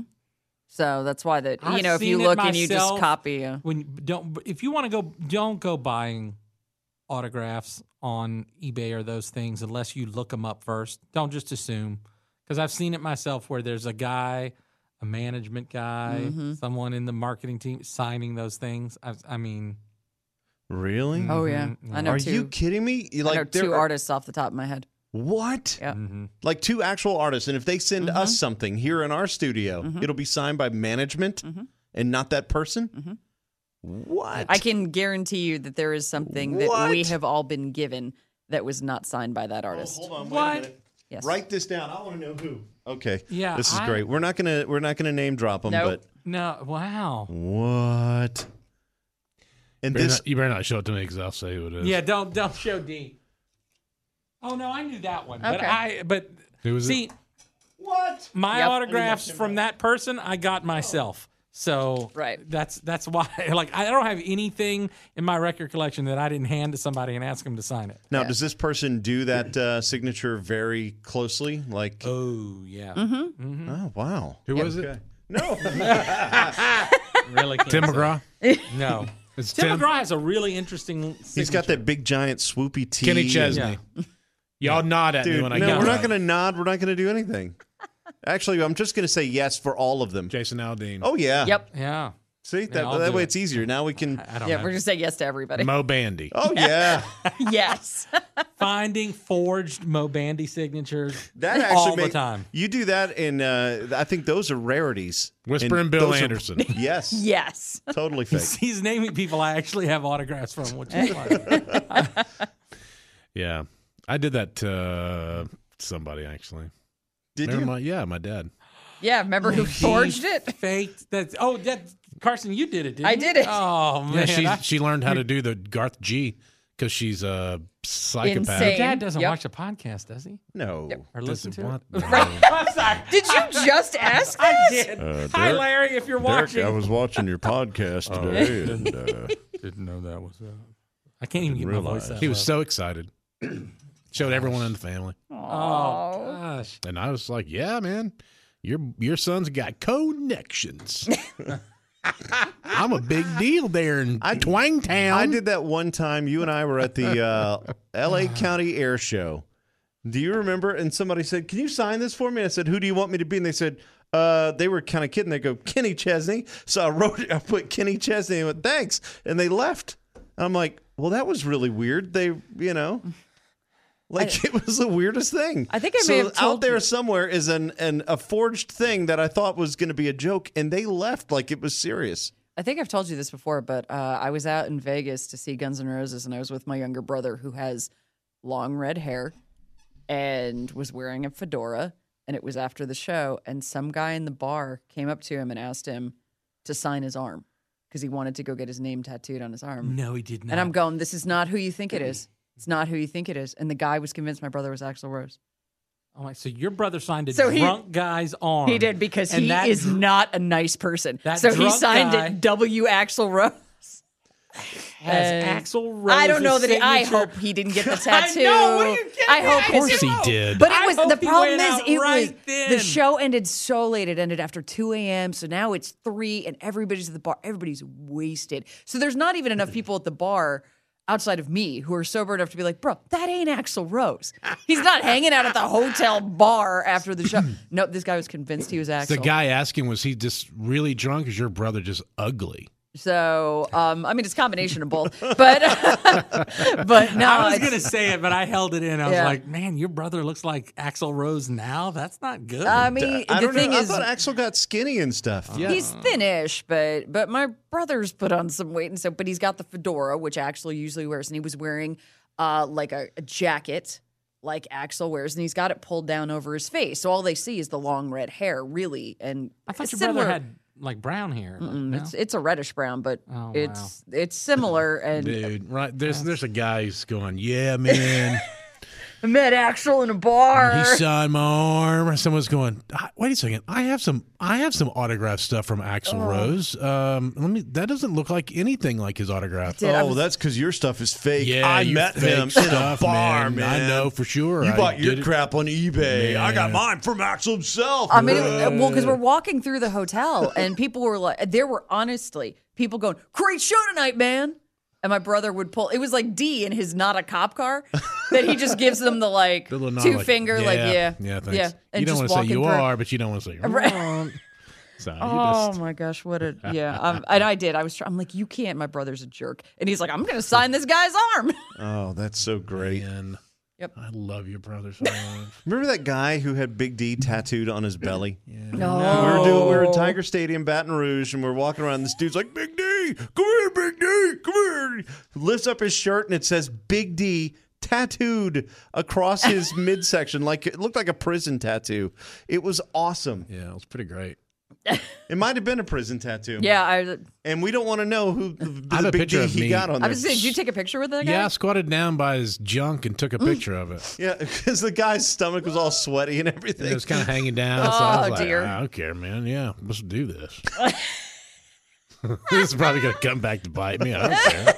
So that's why that I've you know if seen you it look and you just myself. copy. Uh, When don't if you want to go, don't go buying autographs on eBay or those things unless you look them up first. Don't just assume, because I've seen it myself where there's a guy, a management guy, Mm-hmm. someone in the marketing team signing those things. I, I mean, Really? Oh yeah, Mhm. I know Are two. you kidding me? You I know Like there two are- artists off the top of my head. What? Yeah. mhm. Like two actual artists, and if they send Mm-hmm. us something here in our studio, it'll be signed by management and not that person. What? I can guarantee you that there is something that we What? have all been given that was not signed by that artist. Hold on, wait What? a minute. Yes. Write this down. I want to know who. Okay. Yeah, This is I- great. We're not gonna we're not gonna name drop them, Nope. No, wow. but what? And Better this not- you better not show it to me because I'll say who it is. Yeah, don't don't show D. Oh no, I knew that one, but Okay. I but Who was it? see what? my Yep. autographs from that person I got myself. So Right. that's that's why like I don't have anything in my record collection that I didn't hand to somebody and ask them to sign it. Now, Yeah. does this person do that uh, signature very closely? Like, Oh yeah, Mm-hmm. oh wow. Who was it? Okay. No. really? Can't Tim say. McGraw. No, It's Tim, Tim. McGraw has a really interesting. He's got signature. that big giant swoopy T. Kenny and- Chesney. Y'all nod at me Dude, when I no, get we're it not right. going to nod. We're not going to do anything. Actually, I'm just going to say yes for all of them. Jason Aldean. Oh yeah. Yep. Yeah, See that, I'll that do way it. it's easier. Now we can. I don't Yeah, know. we're gonna say yes to everybody. Mo Bandy. Oh yeah. yes. Finding forged Mo Bandy signatures That actually all the make- time. You do that, and uh, I think those are rarities. Whisper And and Bill those are- Anderson. yes. yes. Totally fake. He's naming people I actually have autographs from, which is funny. Yeah. I did that to uh, somebody, actually. Did Remember you? My, yeah, my dad. Yeah. Remember who forged it? Faked. That's oh, that Carson, you did it, didn't I you? did it. Oh Yeah, man, she I- she learned how to do the Garth G because she's a psychopath. Insane. Dad doesn't Yep. watch the podcast, does he? No. Or Does listen it to want- it? No. I'm sorry. Did you just ask I this? did. Uh, Hi, Derek- Larry, if you're watching. was watching your podcast today, and uh, Didn't know that was. Uh, I can't even get my voice out. He was loud. so excited. Showed everyone in the family. Oh gosh. And I was like, yeah, man, your your son's got connections. I'm a big deal there in I- Twangtown. I did that one time. You and I were at the uh, L A County Air Show. Do you remember? And somebody said, "Can you sign this for me?" I said, "Who do you want me to be?" And they said, uh, they were kind of kidding. They go, "Kenny Chesney." So I wrote it. I put Kenny Chesney and went, "Thanks." And they left. And I'm like, well, that was really weird. They, you know, like it was the weirdest thing. I think I so may have out told there you- somewhere is an, an a forged thing that I thought was going to be a joke, and they left like it was serious. I think I've told you this before, but uh, I was out in Vegas to see Guns N' Roses, and I was with my younger brother who has long red hair and was wearing a fedora. And it was after the show, and some guy in the bar came up to him and asked him to sign his arm because he wanted to go get his name tattooed on his arm. No, he did not. And I'm going, this is not who you think it is. It's not who you think it is. And the guy was convinced my brother was Axl Rose. Oh my! So your brother signed a So he- drunk guy's arm. He did because And he that is dr- not a nice person. that So he drunk signed guy- it W Axl Rose. Has And Axl Rose. I don't know that he, I signature. hope he didn't get the I tattoo. know, what are you kidding I me? hope I Of course his- he know. did. But it I was hope the he problem went is out it right was then. the show ended so late. It ended after two a.m. So now it's three and everybody's at the bar. Everybody's wasted. So there's not even enough people at the bar outside of me who are sober enough to be like, bro, that ain't Axl Rose. He's not hanging out at the hotel bar after the show. No, this guy was convinced he was Axl. The guy asking, was he just really drunk? Or is your brother just ugly? So, um, I mean, it's a combination of both. But, but no, I was it's- gonna say it, but I held it in. I was Yeah. like, "Man, your brother looks like Axl Rose now. That's not good." I mean, I the don't thing know. is, I thought Axel got skinny and stuff. Yeah. he's thinnish, but but my brother's put on some weight, and so but he's got the fedora, which Axl usually wears, and he was wearing uh like a, a jacket like Axl wears, and he's got it pulled down over his face, so all they see is the long red hair, really. And I thought it's your similar. brother had like brown hair. Mm, No? It's it's a reddish brown, but Oh, it's it's similar. And Dude, right? There's there's a guy who's going, yeah, man. I met Axl in a bar. He signed my arm. Someone's going, "Ah, wait a second. I have some. I have some autograph stuff from Axl Oh. Rose. Um, let me. That doesn't look like anything like his autograph. did. I Oh, was- that's because your stuff is fake. Yeah, I you met fake him in stuff, a bar, man. man. I know for sure. You I bought your did it. crap on eBay. I got Man. mine from Axel himself. I mean, it- well, because we're walking through the hotel and people were like, there were honestly people going, great show tonight, man. And my brother would pull. It was like D in his not a cop car that he just gives them the like The little nod, two like, finger, yeah, like yeah, yeah, thanks. yeah. And you don't just want to say walking you through. are, but you don't want to say you're Right. wrong. So you Oh just, my gosh, what a yeah! Um, and I did. I was. Try- I'm like, you can't. My brother's a jerk, and he's like, I'm gonna sign this guy's arm. Oh, that's so great. man, Yep. I love your brother so much. Remember that guy who had Big D tattooed on his belly? No, We were doing. We were at Tiger Stadium, Baton Rouge, and we're walking around. This dude's like, "Big D, come here, Big D, come here." Lifts up his shirt and it says "Big D" tattooed across his midsection, like it looked like a prison tattoo. It was awesome. Yeah, it was pretty great. It might have been a prison tattoo. Yeah, I. and we don't want to know who the, I have the a Big picture D of he me. got on I there. was saying, did you take a picture with that guy? Yeah, I squatted down by his junk and took a picture of it. Yeah, because the guy's stomach was all sweaty and everything. It was kind of hanging down. so I was Oh, like, dear. I don't care, man. Yeah, let's do this. This is probably going to come back to bite me. I don't care.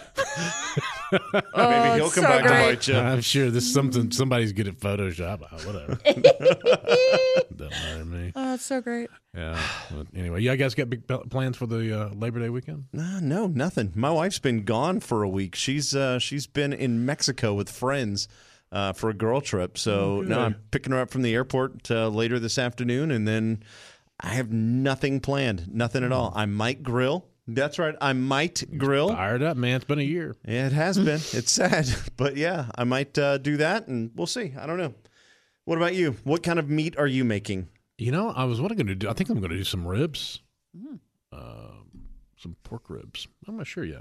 Oh, Maybe he'll it's come so back to great. bite you. I'm sure this is something somebody's good at Photoshop. Oh, whatever. Doesn't matter to me. Oh, it's so great. Yeah. But anyway, you guys got big plans for the uh, Labor Day weekend? Uh, no, nothing. My wife's been gone for a week. She's uh, she's been in Mexico with friends uh, for a girl trip. So no, I'm picking her up from the airport uh, later this afternoon, and then I have nothing planned, nothing at all. I might grill. That's right, I might grill. Fired up, man. It's been a year. Yeah, it has been. It's sad, but yeah, I might uh, do that, and we'll see. I don't know. What about you? What kind of meat are you making? You know, I was what I'm going to do. I think I'm going to do some ribs, uh, some pork ribs. I'm not sure yet.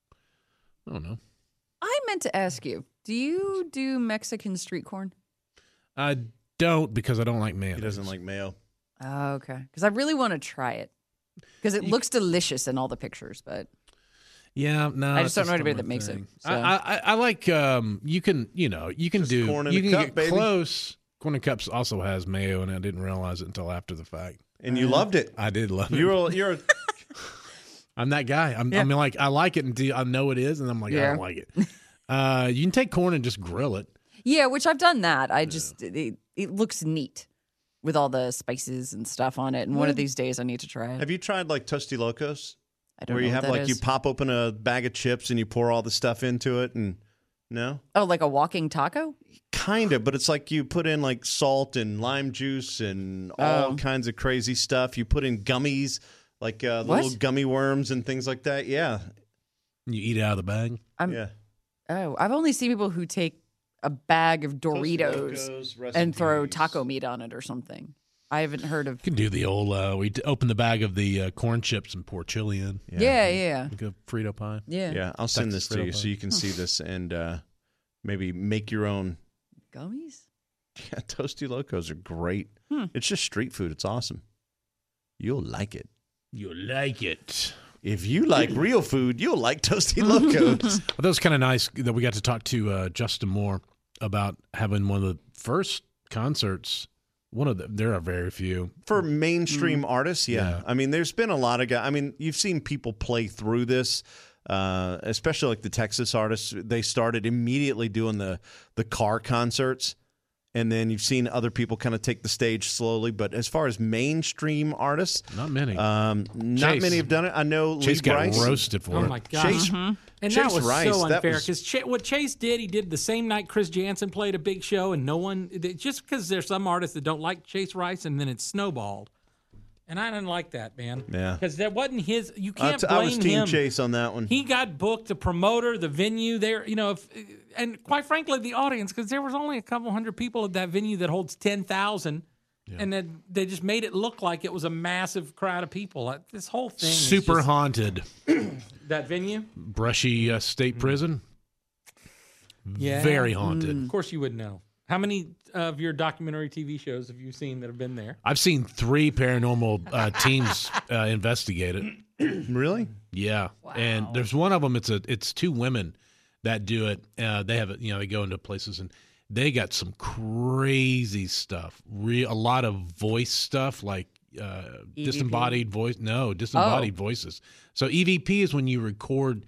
I don't know. I meant to ask you, do you do Mexican street corn? I don't because I don't like mayonnaise. He doesn't like mayo. Oh, okay. Because I really want to try it. Because it looks delicious in all the pictures, but Yeah, no. I it's just don't know not anybody my that makes it, thing. so. I, I I like um. You can you know you can Just do corn in you a can cup, get baby. close. Corn and Cups also has mayo, and I didn't realize it until after the fact. And you loved it. I did love it. You're a, you're a, I'm that guy. I'm, Yeah. I mean, like I like it until I know it is, and I'm like I Yeah. don't like it. Uh, you can take corn and just grill it. yeah, which I've done that. I just, it, it looks neat with all the spices and stuff on it. And one of these days I need to try it. have you tried like Toasty Locos? I don't Where know you what have that like you is. pop open a bag of chips and you pour all the stuff into it, and no, Oh, like a walking taco? kind of, but it's like you put in like salt and lime juice and all Oh. kinds of crazy stuff. You put in gummies, like uh, the What? little gummy worms and things like that. Yeah, You eat it out of the bag. I'm, yeah. Oh, I've only seen people who take a bag of Toasty Doritos Locos, and throw recipes. taco meat on it or something. I haven't heard of. You can do the old. Uh, we d- open the bag of the uh, corn chips and pour chili in. Yeah, yeah, Like a Frito pie. yeah. Yeah, I'll send Texas this to you Frito so you can see this and uh, maybe make your own. Gummies? Yeah, Toasty Locos are great. Hmm. It's just street food. It's awesome. You'll like it. You like it. If you like real food, you'll like Toasty Locos. Well, that was kind of nice that we got to talk to uh, Justin Moore about having one of the first concerts. One of the, there are very few. For mainstream artists, yeah. Yeah. I mean, there's been a lot of guys. I mean, you've seen people play through this, uh, especially like the Texas artists. They started immediately doing the the car concerts. And then you've seen other people kind of take the stage slowly. But as far as mainstream artists, Not many. um, not Chase. many have done it. I know Chase Lee got Bryce. roasted for Oh it. my gosh. Chase, And Chase that was Rice, so that unfair was- because Ch- what Chase did, he did the same night Chris Jansen played a big show, and no one they- just because there's some artists that don't like Chase Rice, and then it's snowballed. And I didn't like that, man. Yeah. because that wasn't his. You I can't t- blame I was Team him. Chase on that one. He got booked, the promoter, the venue. There, you know, if, and quite frankly, the audience, because there was only a couple hundred people at that venue that holds ten thousand. And then they just made it look like it was a massive crowd of people. Like, this whole thing is Super just- haunted. that venue. Brushy uh, state prison. Yeah. Very haunted. Of course, you would know. How many of your documentary T V shows have you seen that have been there? I've seen three paranormal uh, teams uh, investigate it. Really? Yeah, and there's one of them. It's a it's two women that do it. Uh, they have it. You know, they go into places and they got some crazy stuff. Re- a lot of voice stuff, like uh, E V P? disembodied voice. No, disembodied Oh. voices. So E V P is when you record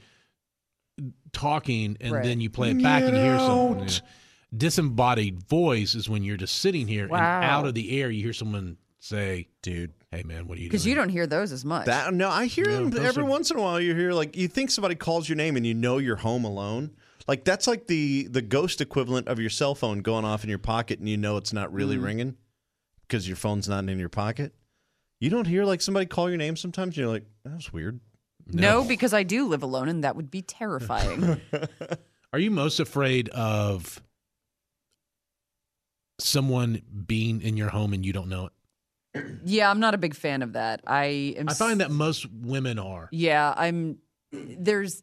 talking and Right. then you play it back and you hear something. Yeah. Disembodied voice is when you're just sitting here Wow. and out of the air you hear someone say, Dude. hey, man, what are you doing? Because you don't hear those as much. That no, I hear Yeah, them those every are- once in a while. You hear like you think somebody calls your name and you know you're home alone. Like that's like the the ghost equivalent of your cell phone going off in your pocket and you know it's not really Mm. ringing because your phone's not in your pocket. You don't hear like somebody call your name sometimes. And you're like, that was weird. no, because I do live alone, and that would be terrifying. Are you most afraid of someone being in your home and you don't know it? Yeah, I'm not a big fan of that. I am. I find that most women are. Yeah, I'm. There's.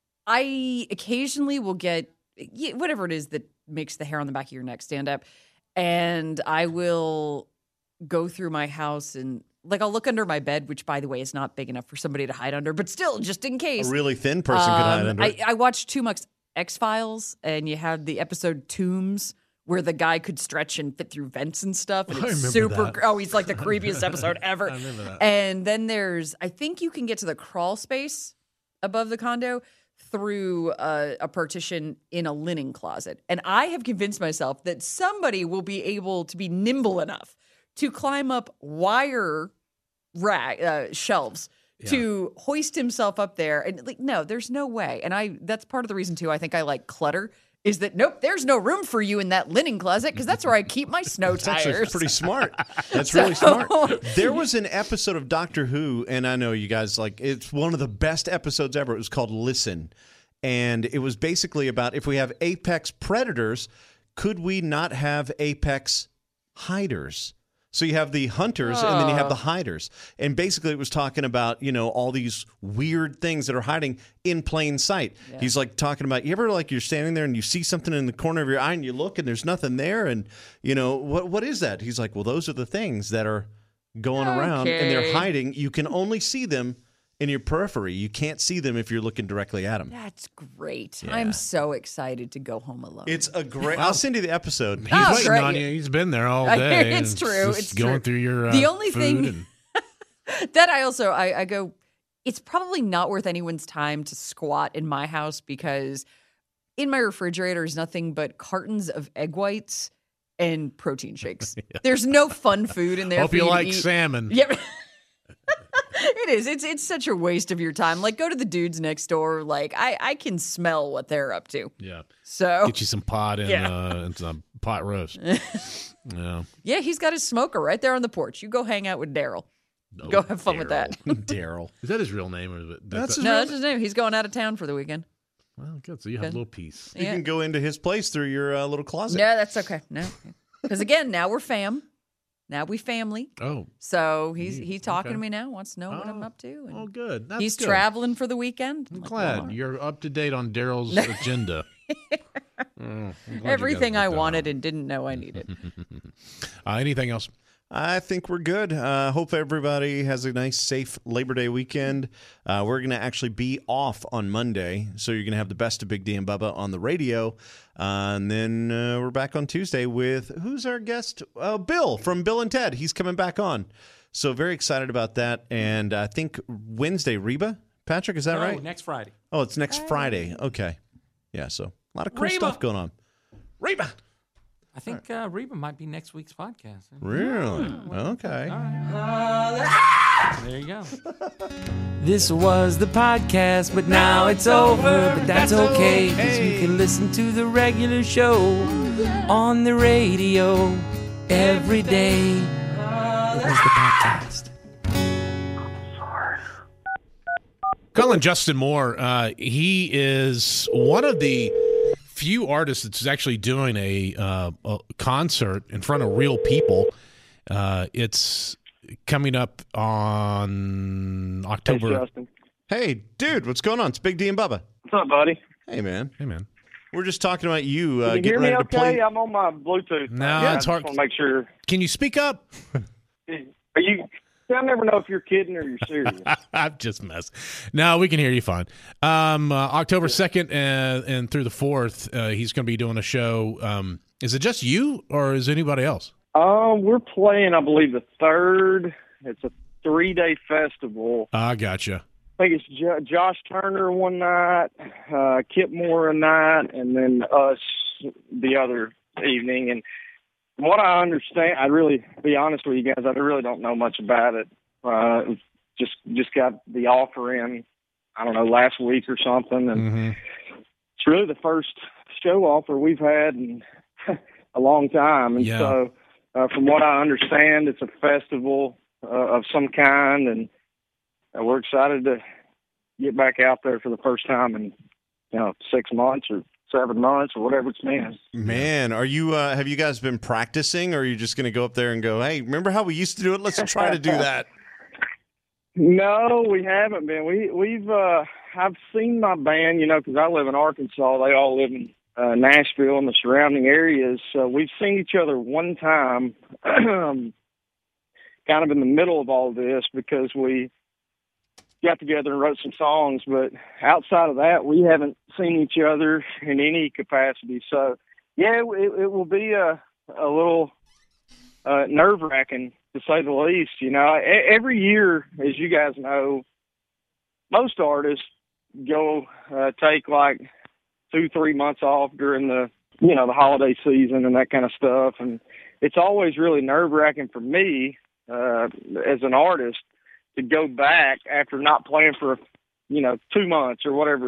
I occasionally will get yeah, whatever it is that makes the hair on the back of your neck stand up, and I will go through my house and like I'll look under my bed, which by the way is not big enough for somebody to hide under, but still, just in case. A really thin person could hide Um, under I, it. I watched too much X Files, and you had the episode Tombs where the guy could stretch and fit through vents and stuff, and I it's remember super. that. Oh, he's like the creepiest episode ever. I remember that. And then there's, I think you can get to the crawl space above the condo through a, a partition in a linen closet. And I have convinced myself that somebody will be able to be nimble enough to climb up wire rack uh, shelves to hoist himself up there. And like, no, there's no way. And I, that's part of the reason too. I think I like clutter. Is that nope? There's no room for you in that linen closet because that's where I keep my snow That's actually tires. pretty smart. That's really smart. There was an episode of Doctor Who, and I know you guys like it's one of the best episodes ever. It was called Listen. And it was basically about if we have apex predators, could we not have apex hiders? So you have the hunters and then you have the hiders. And basically it was talking about, you know, all these weird things that are hiding in plain sight. Yeah. He's like talking about, you ever like you're standing there and you see something in the corner of your eye and you look and there's nothing there. And, you know, what what is that? He's like, well, those are the things that are going Okay. around and they're hiding. You can only see them in your periphery. You can't see them if you're looking directly at them. That's great. Yeah. I'm so excited to go home alone. It's a great. I'll send you the episode. He's Oh, waiting great. on you. He's been there all I- day. it's and true. just It's going true. through your uh, The only food thing- and- that I also I, I go, it's probably not worth anyone's time to squat in my house because in my refrigerator is nothing but cartons of egg whites and protein shakes. There's no fun food in there. Hope for you to like eat. salmon. Yep. It is. It's it's such a waste of your time. Like go to the dudes next door. Like I, I can smell what they're up to. Yeah. So Get you some pot and, Yeah. uh, and some pot roast. yeah. yeah, he's got his smoker right there on the porch. You go hang out with Daryl. Go have fun with that. Daryl. Is that his real name? Or is it, That's his No, that's his name. He's going out of town for the weekend. Well, good. So you have Good. a little piece. You Yeah. can go into his place through your uh, little closet. No, that's okay. No, because again, now we're fam. Now we family. Oh. So he's Mm, he's talking okay. to me now. Wants to know what I'm Oh. up to. And Oh, good. That's he's good. traveling for the weekend. I'm like, glad well, you're up to date on Daryl's agenda. Oh, I'm glad you everything guys I worked that wanted out. and didn't know I needed. Uh, anything else? I think we're good. Uh, hope everybody has a nice, safe Labor Day weekend. Uh, we're going to actually be off on Monday, so you're going to have the best of Big D and Bubba on the radio. Uh, and then uh, we're back on Tuesday with, who's our guest? Uh, Bill from Bill and Ted. He's coming back on. So very excited about that. And I think Wednesday, Reba? Patrick, is that No, right? next Friday. Oh, it's next Friday. Okay. Yeah, so a lot of cool Reba. stuff going on. Reba! I think uh, Reba might be next week's podcast. Really? Okay. There you go. This was the podcast, but now it's over. But that's okay, because you can listen to the regular show on the radio every day. It was the podcast. Calling Justin Moore. Uh, he is one of the few artists that's actually doing a, uh, a concert in front of real people. Uh, it's coming up on October. Hey, Justin. Hey, dude, what's going on? It's Big D and Bubba. What's up, buddy? Hey, man. Hey, man. We're just talking about you uh, Can you getting hear me ready okay? to play. I'm on my Bluetooth. No, I it's just hard. want to make sure. Can you speak up? Are you? I never know if you're kidding or you're serious. I'm just messing. No, we can hear you fine. Um, uh, October second and, and through the fourth, uh, he's going to be doing a show. Um, is it just you or is anybody else? um, we're playing, I believe, the third. It's a three-day festival. I gotcha. I think it's jo- Josh Turner one night, uh, Kip Moore a night, and then us the other evening. And from what I understand, I really, be honest with you guys, I really don't know much about it. Uh, just just got the offer in, I don't know, last week or something, and Mm-hmm. it's really the first show offer we've had in a long time. And Yeah. so, uh, from what I understand, it's a festival uh, of some kind, and uh, we're excited to get back out there for the first time in, you know, six months or seven months or whatever it's been. Man, are you? Uh, have you guys been practicing, or are you just going to go up there and go, "Hey, remember how we used to do it? Let's try to do that." No, we haven't been. We we've uh, I've seen my band, you know, because I live in Arkansas. They all live in uh, Nashville and the surrounding areas. So we've seen each other one time, kind of in the middle of all this, because we got together and wrote some songs. But outside of that, we haven't seen each other in any capacity. So yeah, it, it will be a a little uh, nerve wracking, to say the least. You know, every year, as you guys know, most artists go uh, take like two, three months off during the, you know, the holiday season and that kind of stuff. And it's always really nerve wracking for me uh, as an artist to go back after not playing for, you know, two months or whatever.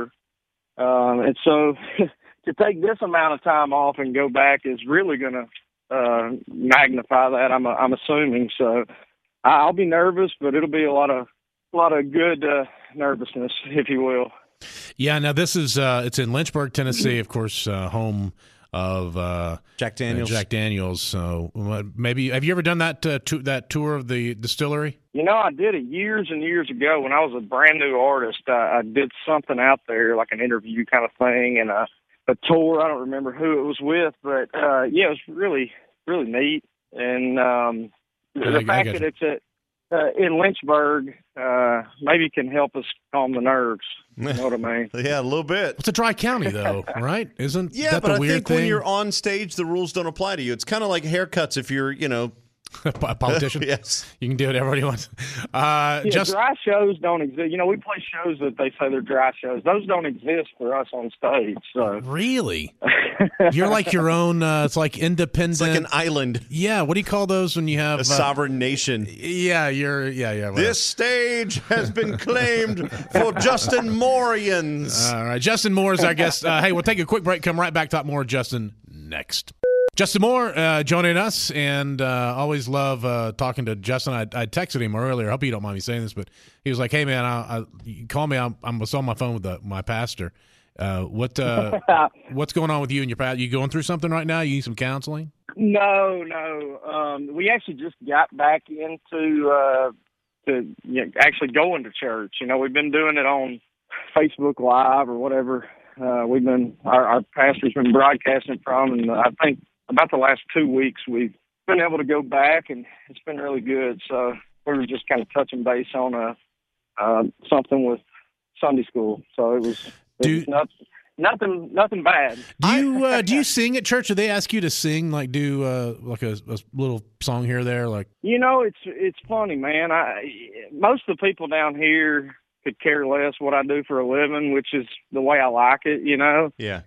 Um, and so to take this amount of time off and go back is really going to uh, magnify that, I'm, I'm assuming. So I'll be nervous, but it'll be a lot of, a lot of good uh, nervousness, if you will. Yeah, now this is uh, it's in Lynchburg, Tennessee, of course, uh, home of uh, Jack Daniels. uh, Jack Daniels. So uh, maybe have you ever done that uh, to, that tour of the distillery? You know, I did it years and years ago when I was a brand new artist. I, I did something out there, like an interview kind of thing, and a, a tour. I don't remember who it was with, but uh, yeah, it was really, really neat. And um, Yeah, the I- I fact got that you. it's at uh, in Lynchburg uh, maybe can help us calm the nerves. You know what I mean? Yeah, a little bit. It's a dry county, though, right? Isn't Yeah, that but the I weird think thing? when you're on stage, the rules don't apply to you. It's kind of like haircuts. If you're, you know, a politician, yes. you can do whatever you want. Uh, Yeah, just dry shows don't exist. You know, we play shows that they say they're dry shows. Those don't exist for us on stage. So really, you're like your own. Uh, it's like independent. It's like an island, yeah. What do you call those when you have a sovereign nation. Yeah, you're. Yeah, yeah. whatever. This stage has been claimed for Justin Morians. All right, Justin Moore is our guest. Uh, hey, we'll take a quick break. Come right back. Talk more Justin next. Justin Moore uh, joining us, and uh, always love uh, talking to Justin. I, I texted him earlier. I hope you don't mind me saying this, but he was like, "Hey, man, I, I, you call me. I'm, I'm on my phone with the, my pastor. Uh, what uh, what's going on with you and your pastor? You going through something right now? You need some counseling?" No, no. Um, we actually just got back into uh, to you know, actually going to church. You know, we've been doing it on Facebook Live or whatever. Uh, we've been our, our pastor's been broadcasting from, and I think about the last two weeks we've been able to go back, and it's been really good. So we were just kind of touching base on uh, uh, something with Sunday school. So it was, it Do- was not, nothing, nothing bad. Do you uh, do you sing at church? Do they ask you to sing? Like do uh, like a, a little song here or there? Like You know, it's it's funny, man. I most of the people down here could care less what I do for a living, which is the way I like it, you know. Yeah.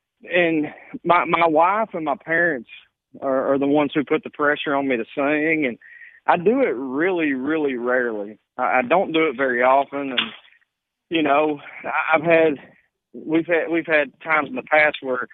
And my my wife and my parents are, are the ones who put the pressure on me to sing, and I do it really, really rarely. I, I don't do it very often, and you know, I've had we've had we've had times in the past where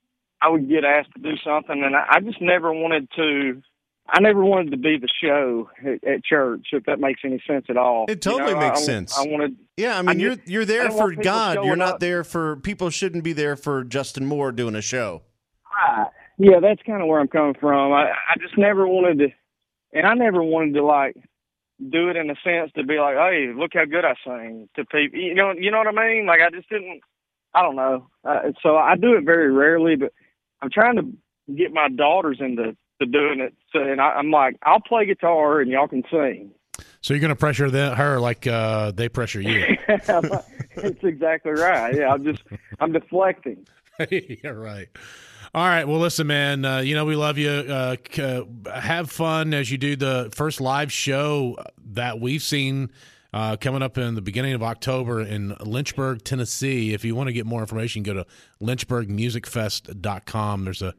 I would get asked to do something, and I, I just never wanted to. I never wanted to be the show at, at church, if that makes any sense at all. It totally You know, makes I, sense. I wanted. Yeah, I mean, I you're just- you're I there don't for want people God. You're showing not up- there for people. Shouldn't be there for Justin Moore doing a show. Right. Yeah, that's kind of where I'm coming from. I, I just never wanted to, and I never wanted to like do it in a sense to be like, hey, look how good I sing to people. You know, you know what I mean? Like I just didn't. I don't know. Uh, so I do it very rarely, but I'm trying to get my daughters into to doing it. So, and I, I'm like, I'll play guitar and y'all can sing. so you're gonna pressure them, her like uh, they pressure you. That's exactly right. Yeah, I'm just I'm deflecting. Yeah, right. All right. Well, listen, man. Uh, you know we love you. Uh, c- uh, have fun as you do the first live show that we've seen uh, coming up in the beginning of October in Lynchburg, Tennessee. If you want to get more information, go to lynchburg music fest dot com. There's a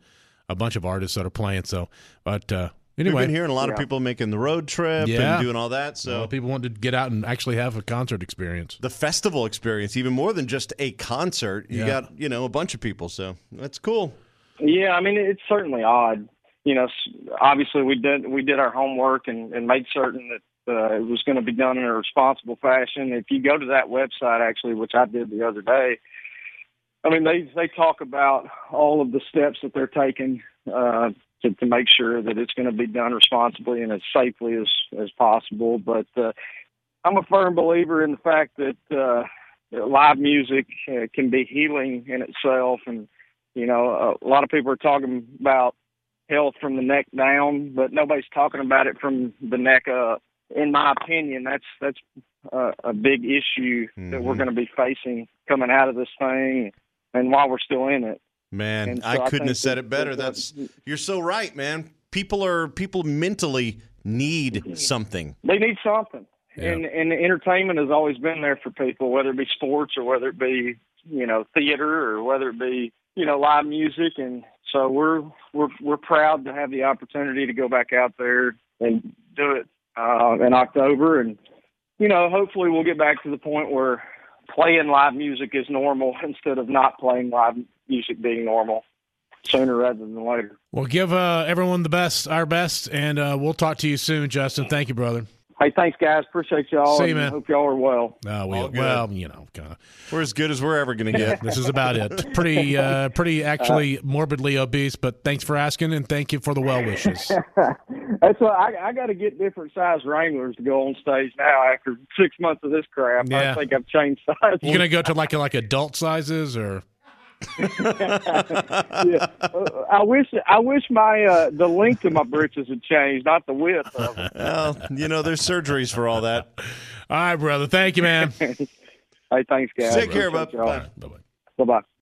a bunch of artists that are playing. So, but uh, We've anyway, been hearing a lot Yeah. of people making the road trip Yeah. and doing all that. so So people want to get out and actually have a concert experience. the festival experience, even more than just a concert, you Yeah. got, you know, a bunch of people. So that's cool. Yeah, I mean, it's certainly odd. You know, s- obviously we did we did our homework and, and made certain that uh, it was going to be done in a responsible fashion. If you go to that website, actually, which I did the other day, I mean, they they talk about all of the steps that they're taking uh, to, to make sure that it's going to be done responsibly and as safely as as possible. But uh, I'm a firm believer in the fact that uh, live music uh, can be healing in itself, and you know, a lot of people are talking about health from the neck down, but nobody's talking about it from the neck up. In my opinion, that's that's uh, a big issue that we're Mhm. going to be facing coming out of this thing, and while we're still in it. Man, And so I I couldn't think have said that- it better. that- That's you're so right, man. People are people mentally need something. They need something, Yeah. and and entertainment has always been there for people, whether it be sports or whether it be you know theater or whether it be you know live music, and so we're we're we're proud to have the opportunity to go back out there and do it uh, in October, and you know hopefully we'll get back to the point where playing live music is normal instead of not playing live music being normal sooner rather than later. Well, give uh, everyone the best, our best, and uh, we'll talk to you soon, Justin. Thank you, brother. Hey, thanks guys, appreciate y'all. See you, and man. Hope y'all are well. Uh, we, All good. well, you know, kind of. We're as good as we're ever going to get. This is about it. Pretty, uh, pretty actually morbidly obese, but thanks for asking, and thank you for the well wishes. That's why I, I got to get different size Wranglers to go on stage now after six months of this crap. Yeah. I think I've changed size. You gonna go to like like adult sizes or? Yeah. Uh, I wish I wish my uh, the length of my britches had changed, not the width of them. Well, you know, there's surgeries for all that. All right, brother. Thank you, man. Hey, thanks, guys. Take care, bud. Appreciate y'all. Bye. Bye bye. Bye-bye.